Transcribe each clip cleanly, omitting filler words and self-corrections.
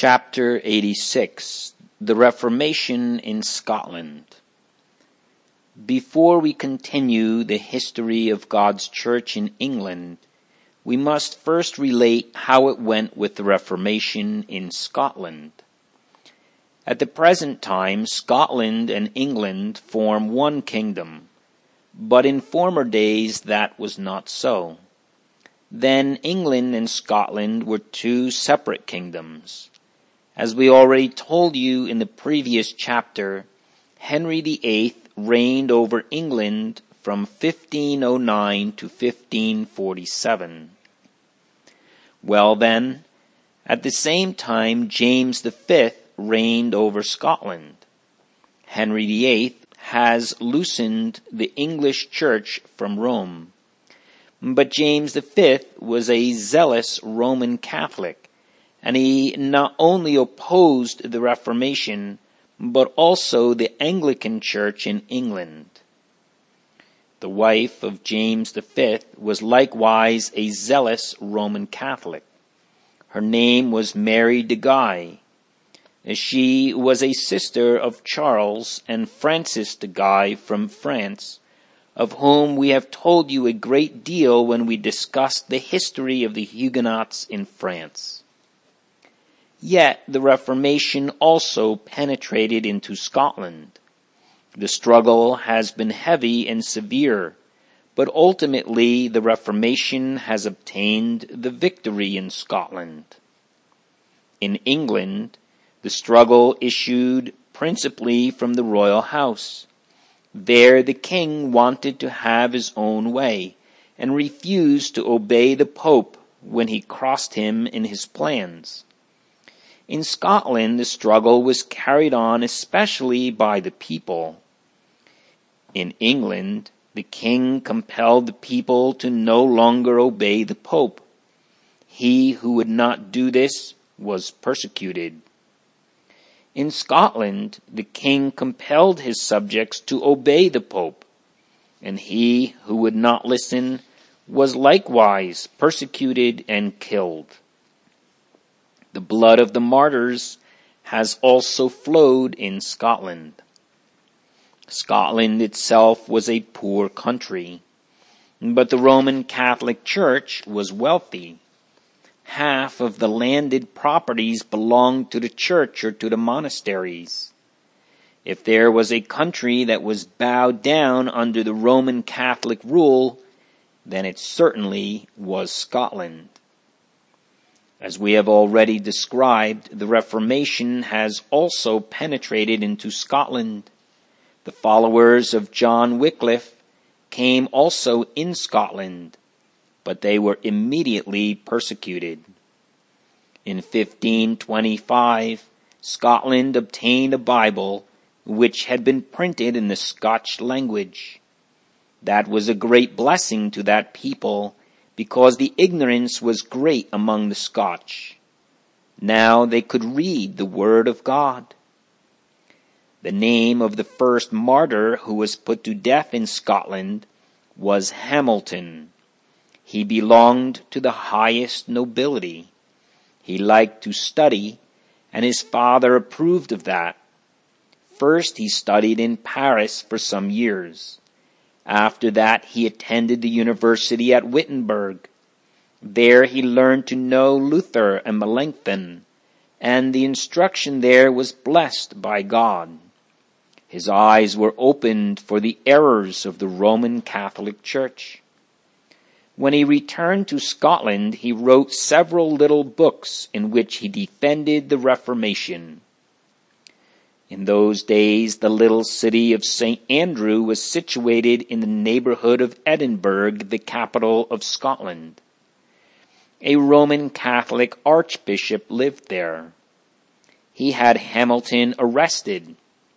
Chapter 86. The Reformation in Scotland. Before we continue the history of God's Church in England, we must first relate how it went with the Reformation in Scotland. At the present time, Scotland and England form one kingdom, but in former days that was not so. Then England and Scotland were two separate kingdoms. As we already told you in the previous chapter, Henry VIII reigned over England from 1509 to 1547. Well then, at the same time James V reigned over Scotland. Henry VIII has loosened the English Church from Rome. But James V was a zealous Roman Catholic, and he not only opposed the Reformation, but also the Anglican Church in England. The wife of James V was likewise a zealous Roman Catholic. Her name was Mary de Guy. She was a sister of Charles and Francis de Guy from France, of whom we have told you a great deal when we discussed the history of the Huguenots in France. Yet the Reformation also penetrated into Scotland. The struggle has been heavy and severe, but ultimately the Reformation has obtained the victory in Scotland. In England, the struggle issued principally from the royal house. There the king wanted to have his own way, and refused to obey the Pope when he crossed him in his plans. In Scotland, the struggle was carried on especially by the people. In England, the king compelled the people to no longer obey the Pope. He who would not do this was persecuted. In Scotland, the king compelled his subjects to obey the Pope, and he who would not listen was likewise persecuted and killed. The blood of the martyrs has also flowed in Scotland. Scotland itself was a poor country, but the Roman Catholic Church was wealthy. Half of the landed properties belonged to the church or to the monasteries. If there was a country that was bowed down under the Roman Catholic rule, then it certainly was Scotland. As we have already described, the Reformation has also penetrated into Scotland. The followers of John Wycliffe came also in Scotland, but they were immediately persecuted. In 1525, Scotland obtained a Bible which had been printed in the Scotch language. That was a great blessing to that people, because the ignorance was great among the Scotch. Now they could read the Word of God. The name of the first martyr who was put to death in Scotland was Hamilton. He belonged to the highest nobility. He liked to study, and his father approved of that. First he studied in Paris for some years. After that, he attended the university at Wittenberg. There he learned to know Luther and Melanchthon, and the instruction there was blessed by God. His eyes were opened for the errors of the Roman Catholic Church. When he returned to Scotland, he wrote several little books in which he defended the Reformation. In those days, the little city of St. Andrew was situated in the neighborhood of Edinburgh, the capital of Scotland. A Roman Catholic archbishop lived there. He had Hamilton arrested,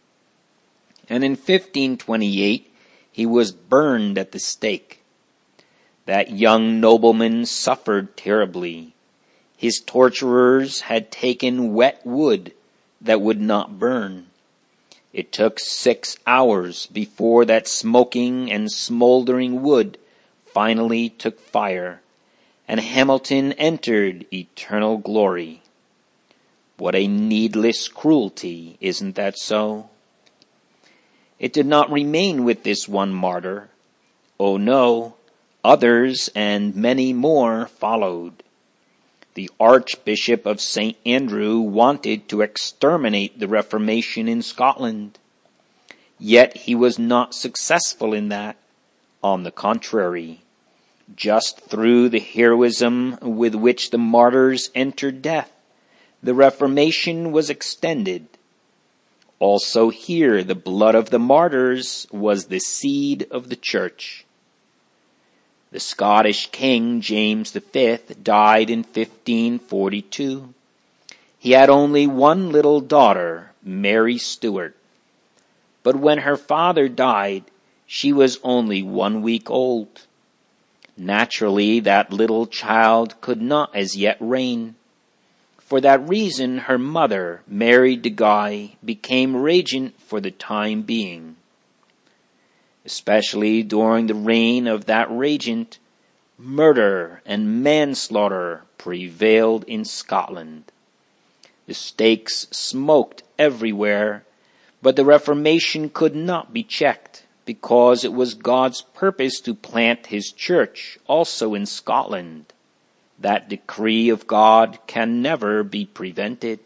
and in 1528 he was burned at the stake. That young nobleman suffered terribly. His torturers had taken wet wood that would not burn. It took 6 hours before that smoking and smoldering wood finally took fire, and Hamilton entered eternal glory. What a needless cruelty, isn't that so? It did not remain with this one martyr. Oh no, others and many more followed. The Archbishop of St. Andrew wanted to exterminate the Reformation in Scotland. Yet he was not successful in that. On the contrary, just through the heroism with which the martyrs entered death, the Reformation was extended. Also here, the blood of the martyrs was the seed of the Church. The Scottish King James V died in 1542. He had only one little daughter, Mary Stuart. But when her father died, she was only 1 week old. Naturally, that little child could not as yet reign. For that reason, her mother, Mary de Guy, became regent for the time being. Especially during the reign of that regent, murder and manslaughter prevailed in Scotland. The stakes smoked everywhere, but the Reformation could not be checked, because it was God's purpose to plant his church also in Scotland. That decree of God can never be prevented.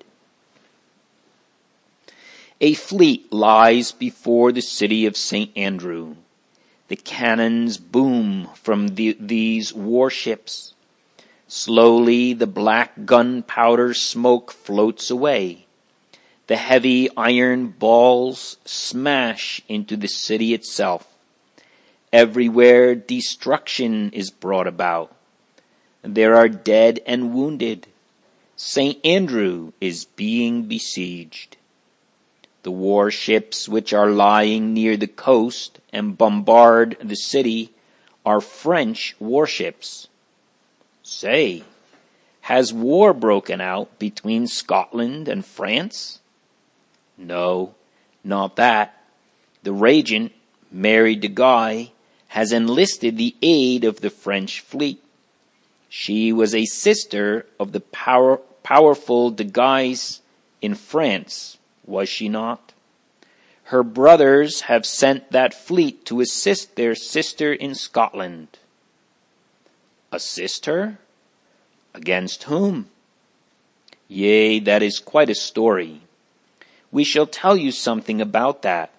A fleet lies before the city of St. Andrew. The cannons boom from these warships. Slowly the black gunpowder smoke floats away. The heavy iron balls smash into the city itself. Everywhere destruction is brought about. There are dead and wounded. St. Andrew is being besieged. The warships which are lying near the coast and bombard the city are French warships. Say, has war broken out between Scotland and France? No, not that. The regent, Mary de Guy, has enlisted the aid of the French fleet. She was a sister of the powerful de Guys in France, was she not? Her brothers have sent that fleet to assist their sister in Scotland. Assist her? Against whom? Yea, that is quite a story. We shall tell you something about that.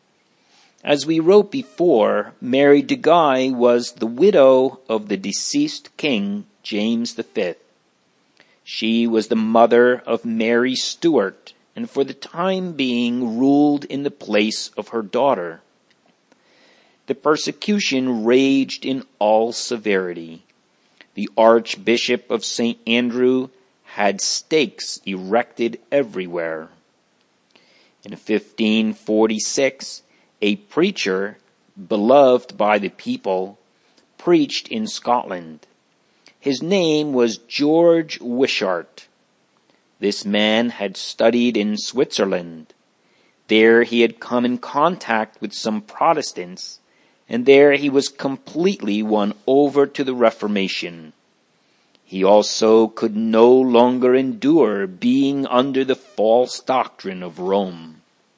As we wrote before, Mary de Guy was the widow of the deceased King James V. She was the mother of Mary Stuart, and for the time being ruled in the place of her daughter. The persecution raged in all severity. The Archbishop of St. Andrew had stakes erected everywhere. In 1546, a preacher, beloved by the people, preached in Scotland. His name was George Wishart. This man had studied in Switzerland. There he had come in contact with some Protestants, and there he was completely won over to the Reformation. He also could no longer endure being under the false doctrine of Rome.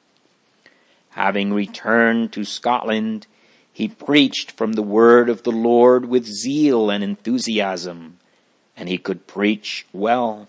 Having returned to Scotland, he preached from the word of the Lord with zeal and enthusiasm, and he could preach well.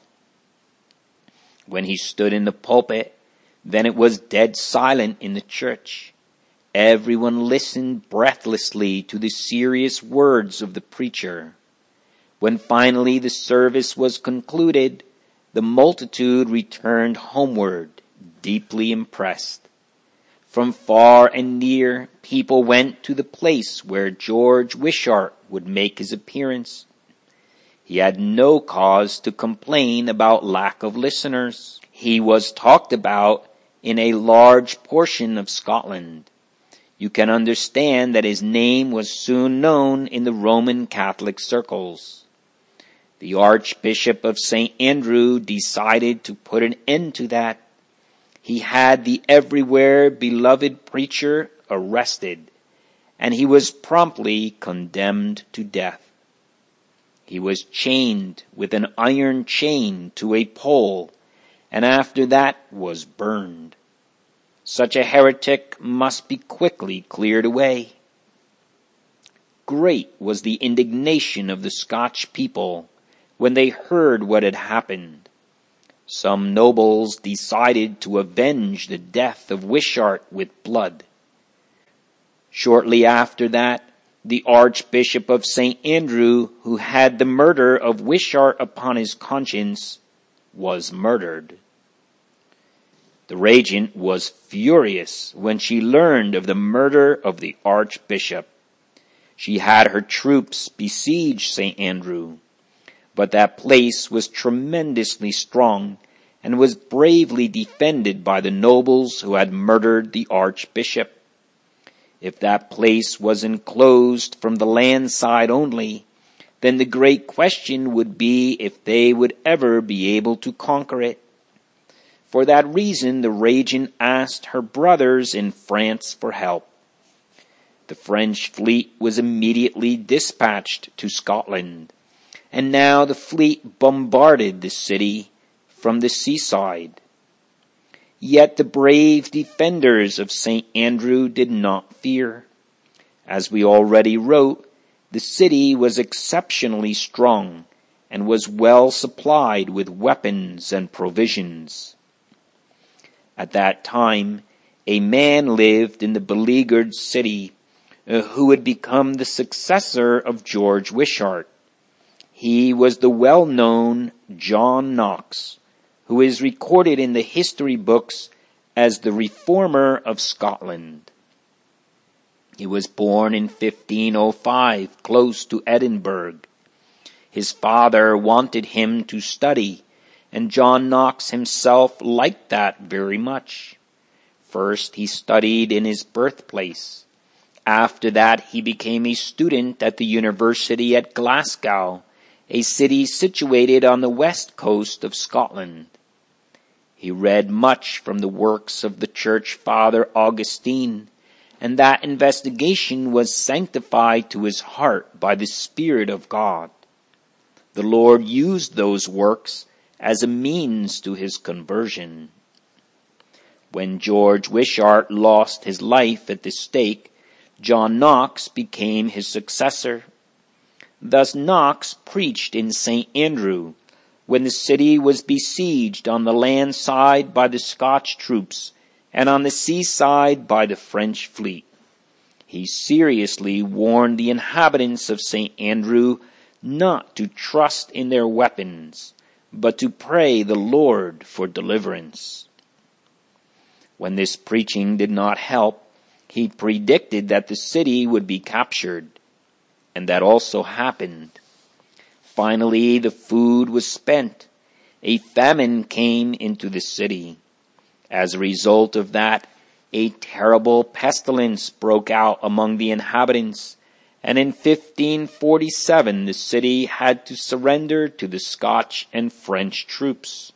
When he stood in the pulpit, then it was dead silent in the church. Everyone listened breathlessly to the serious words of the preacher. When finally the service was concluded, the multitude returned homeward, deeply impressed. From far and near, people went to the place where George Wishart would make his appearance. He had no cause to complain about lack of listeners. He was talked about in a large portion of Scotland. You can understand that his name was soon known in the Roman Catholic circles. The Archbishop of St. Andrew decided to put an end to that. He had the everywhere beloved preacher arrested, and he was promptly condemned to death. He was chained with an iron chain to a pole, and after that was burned. Such a heretic must be quickly cleared away. Great was the indignation of the Scotch people when they heard what had happened. Some nobles decided to avenge the death of Wishart with blood. Shortly after that, the Archbishop of St. Andrew, who had the murder of Wishart upon his conscience, was murdered. The regent was furious when she learned of the murder of the Archbishop. She had her troops besiege St. Andrew, but that place was tremendously strong and was bravely defended by the nobles who had murdered the Archbishop. If that place was enclosed from the land side only, then the great question would be if they would ever be able to conquer it. For that reason, the regent asked her brothers in France for help. The French fleet was immediately dispatched to Scotland, and now the fleet bombarded the city from the seaside. Yet the brave defenders of St. Andrew did not fear. As we already wrote, the city was exceptionally strong and was well supplied with weapons and provisions. At that time, a man lived in the beleaguered city who would become the successor of George Wishart. He was the well-known John Knox, who is recorded in the history books as the Reformer of Scotland. He was born in 1505, close to Edinburgh. His father wanted him to study, and John Knox himself liked that very much. First, he studied in his birthplace. After that, he became a student at the University at Glasgow, a city situated on the west coast of Scotland. He read much from the works of the church father Augustine, and that investigation was sanctified to his heart by the Spirit of God. The Lord used those works as a means to his conversion. When George Wishart lost his life at the stake, John Knox became his successor. Thus Knox preached in St. Andrew, when the city was besieged on the land side by the Scotch troops and on the sea side by the French fleet. He seriously warned the inhabitants of St. Andrew not to trust in their weapons, but to pray the Lord for deliverance. When this preaching did not help, he predicted that the city would be captured, and that also happened. Finally, the food was spent. A famine came into the city. As a result of that, a terrible pestilence broke out among the inhabitants, and in 1547 the city had to surrender to the Scotch and French troops.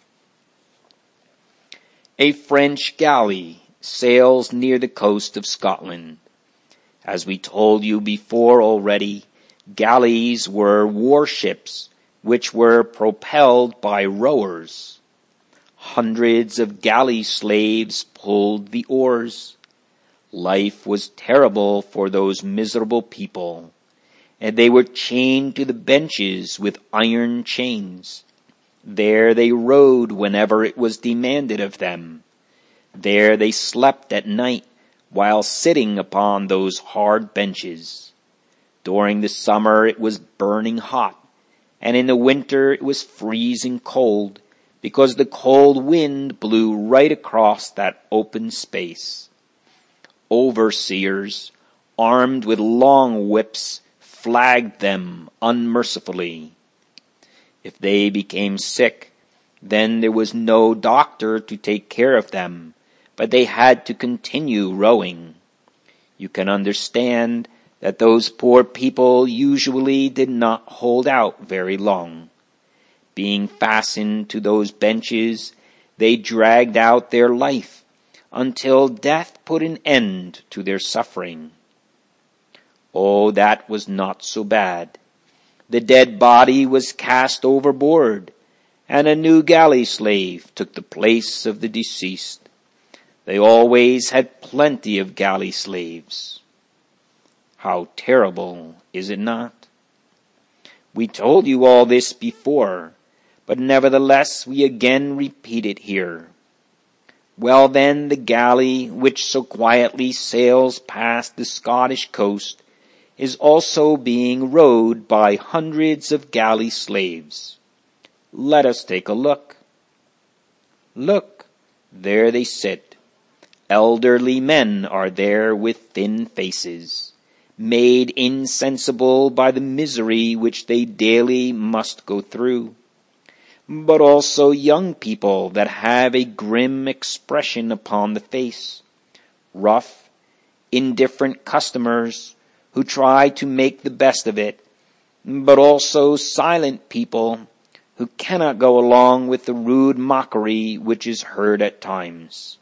A French galley sails near the coast of Scotland. As we told you before already, galleys were warships which were propelled by rowers. Hundreds of galley slaves pulled the oars. Life was terrible for those miserable people, and they were chained to the benches with iron chains. There they rowed whenever it was demanded of them. There they slept at night while sitting upon those hard benches. During the summer it was burning hot, and in the winter it was freezing cold, because the cold wind blew right across that open space. Overseers, armed with long whips, flogged them unmercifully. If they became sick, then there was no doctor to take care of them, but they had to continue rowing. You can understand that those poor people usually did not hold out very long. Being fastened to those benches, they dragged out their life until death put an end to their suffering. Oh, that was not so bad. The dead body was cast overboard, and a new galley slave took the place of the deceased. They always had plenty of galley slaves. How terrible, is it not? We told you all this before, but nevertheless we again repeat it here. Well then, the galley which so quietly sails past the Scottish coast is also being rowed by hundreds of galley slaves. Let us take a look. Look, there they sit. Elderly men are there with thin faces, made insensible by the misery which they daily must go through, but also young people that have a grim expression upon the face, rough, indifferent customers who try to make the best of it, but also silent people who cannot go along with the rude mockery which is heard at times.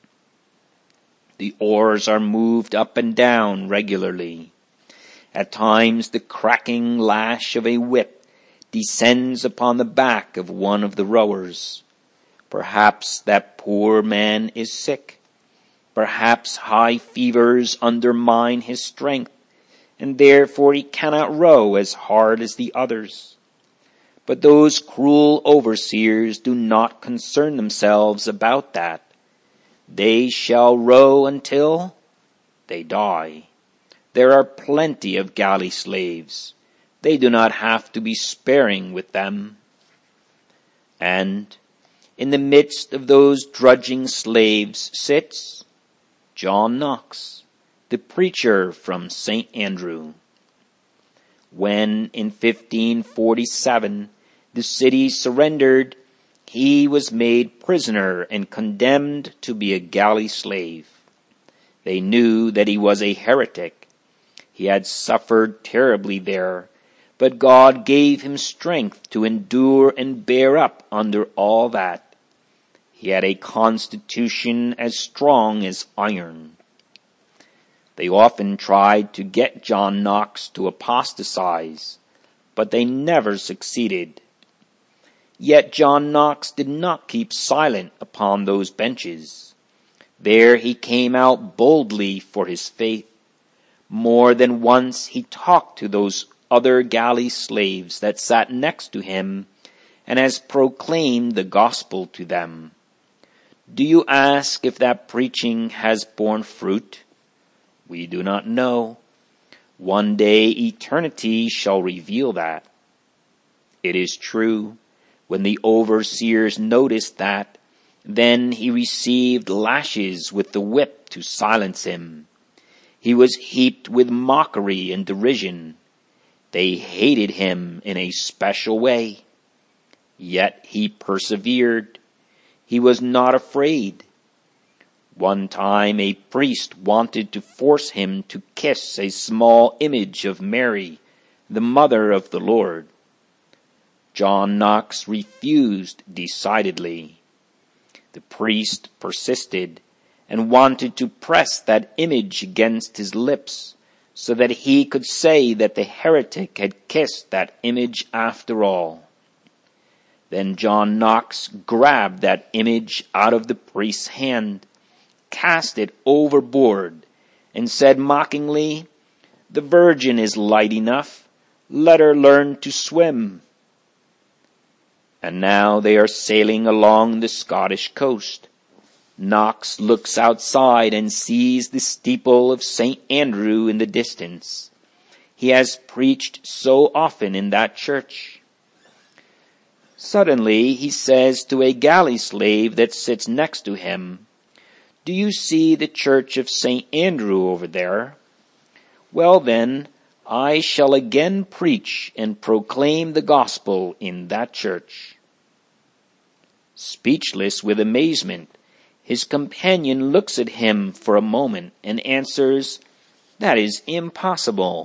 The oars are moved up and down regularly. At times the cracking lash of a whip descends upon the back of one of the rowers. Perhaps that poor man is sick. Perhaps high fevers undermine his strength, and therefore he cannot row as hard as the others. But those cruel overseers do not concern themselves about that. They shall row until they die. There are plenty of galley slaves. They do not have to be sparing with them. And in the midst of those drudging slaves sits John Knox, the preacher from St. Andrew. When in 1547 the city surrendered, he was made prisoner and condemned to be a galley slave. They knew that he was a heretic. He had suffered terribly there, but God gave him strength to endure and bear up under all that. He had a constitution as strong as iron. They often tried to get John Knox to apostatize, but they never succeeded. Yet John Knox did not keep silent upon those benches. There he came out boldly for his faith. More than once he talked to those other galley slaves that sat next to him and has proclaimed the gospel to them. Do you ask if that preaching has borne fruit? We do not know. One day eternity shall reveal that. It is true. When the overseers noticed that, then he received lashes with the whip to silence him. He was heaped with mockery and derision. They hated him in a special way. Yet he persevered. He was not afraid. One time a priest wanted to force him to kiss a small image of Mary, the mother of the Lord. John Knox refused decidedly. The priest persisted and wanted to press that image against his lips so that he could say that the heretic had kissed that image after all. Then John Knox grabbed that image out of the priest's hand, cast it overboard, and said mockingly, "The Virgin is light enough. Let her learn to swim." And now they are sailing along the Scottish coast. Knox looks outside and sees the steeple of St. Andrew in the distance. He has preached so often in that church. Suddenly he says to a galley slave that sits next to him, "Do you see the church of St. Andrew over there? Well then, I shall again preach and proclaim the gospel in that church." Speechless with amazement, his companion looks at him for a moment and answers, "That is impossible."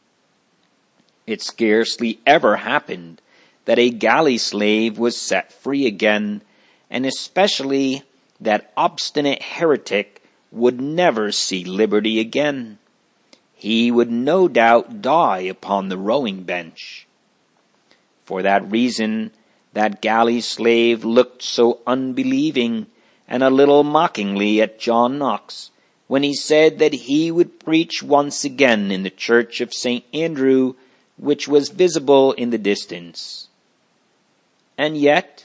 It scarcely ever happened that a galley slave was set free again, and especially that obstinate heretic would never see liberty again. He would no doubt die upon the rowing bench. For that reason, That galley slave looked so unbelieving and a little mockingly at John Knox when he said that he would preach once again in the church of St. Andrew, which was visible in the distance. And yet,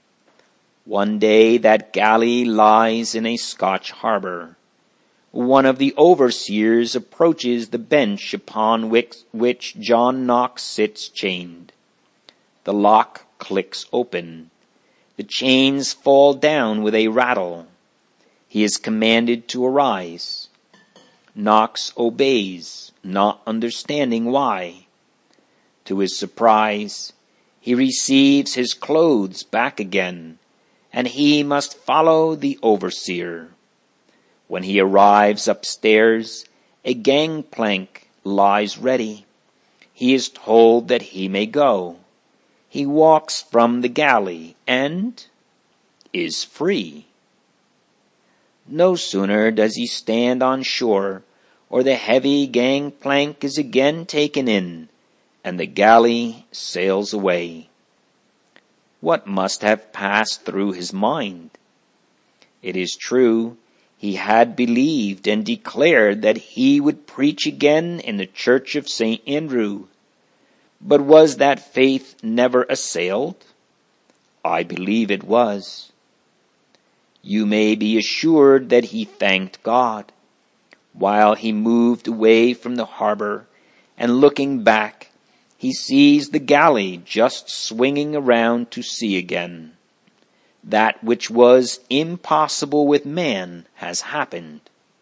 one day that galley lies in a Scotch harbour. One of the overseers approaches the bench upon which John Knox sits chained. The lock clicks open. The chains fall down with a rattle. He is commanded to arise. Knox obeys, not understanding why. To his surprise, he receives his clothes back again, and he must follow the overseer. When he arrives upstairs, a gangplank lies ready. He is told that he may go. He walks from the galley and is free. No sooner does he stand on shore, or the heavy gangplank is again taken in, and the galley sails away. What must have passed through his mind? It is true, he had believed and declared that he would preach again in the church of St. Andrew. But was that faith never assailed? I believe it was. You may be assured that he thanked God. While he moved away from the harbor and looking back, he sees the galley just swinging around to sea again. That which was impossible with man has happened.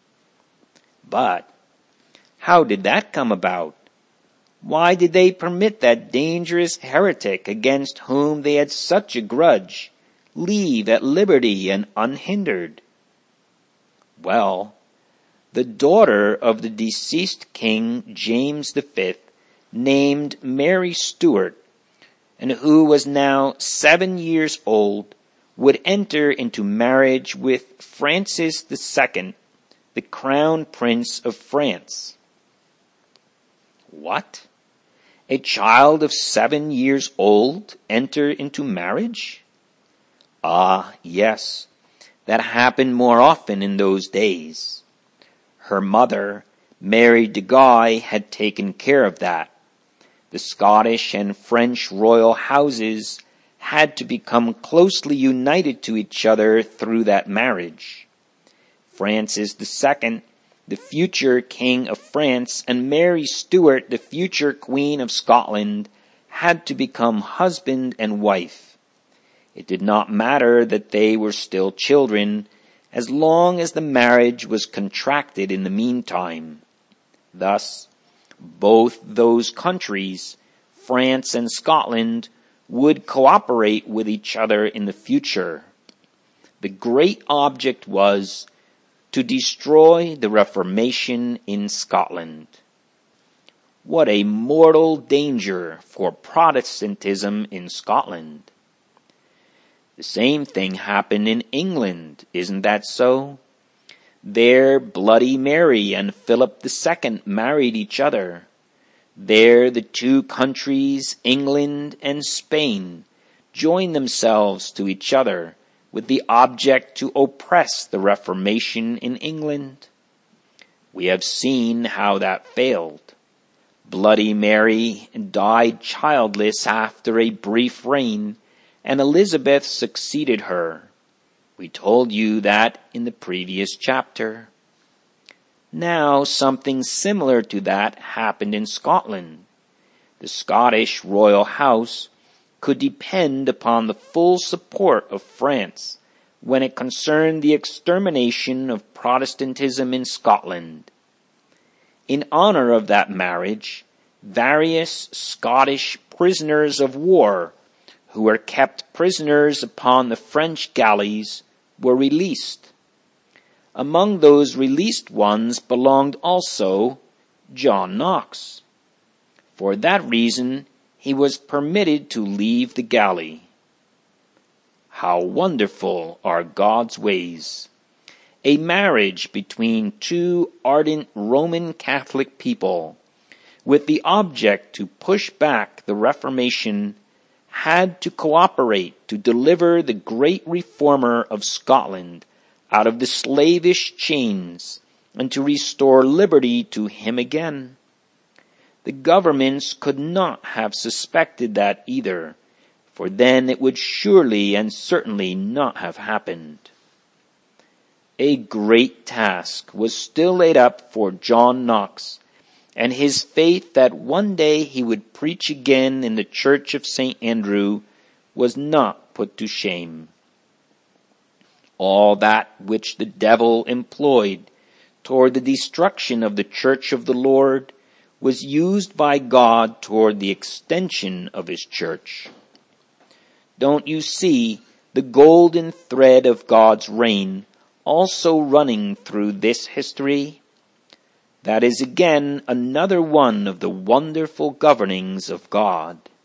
But how did that come about? Why did they permit that dangerous heretic against whom they had such a grudge leave at liberty and unhindered? Well, the daughter of the deceased King James V, named Mary Stuart, and who was now 7 years old, would enter into marriage with Francis II, the Crown Prince of France. What? A child of 7 years old enter into marriage? Ah, yes, that happened more often in those days. Her mother, Mary de Guy, had taken care of that. The Scottish and French royal houses had to become closely united to each other through that marriage. Francis II, the future King of France, and Mary Stuart, the future Queen of Scotland, had to become husband and wife. It did not matter that they were still children, as long as the marriage was contracted in the meantime. Thus, both those countries, France and Scotland, would cooperate with each other in the future. The great object was to destroy the Reformation in Scotland. What a mortal danger for Protestantism in Scotland. The same thing happened in England, isn't that so? There Bloody Mary and Philip II married each other. There the two countries, England and Spain, joined themselves to each other with the object to oppress the Reformation in England. We have seen how that failed. Bloody Mary died childless after a brief reign, and Elizabeth succeeded her. We told you that in the previous chapter. Now something similar to that happened in Scotland. The Scottish royal house could depend upon the full support of France when it concerned the extermination of Protestantism in Scotland. In honor of that marriage, various Scottish prisoners of war who were kept prisoners upon the French galleys were released. Among those released ones belonged also John Knox. For that reason, he was permitted to leave the galley. How wonderful are God's ways! A marriage between two ardent Roman Catholic people, with the object to push back the Reformation, had to cooperate to deliver the great reformer of Scotland out of the slavish chains and to restore liberty to him again. The governments could not have suspected that either, for then it would surely and certainly not have happened. A great task was still laid up for John Knox, and his faith that one day he would preach again in the church of St. Andrew was not put to shame. All that which the devil employed toward the destruction of the church of the Lord was used by God toward the extension of his church. Don't you see the golden thread of God's reign also running through this history? That is again another one of the wonderful governings of God.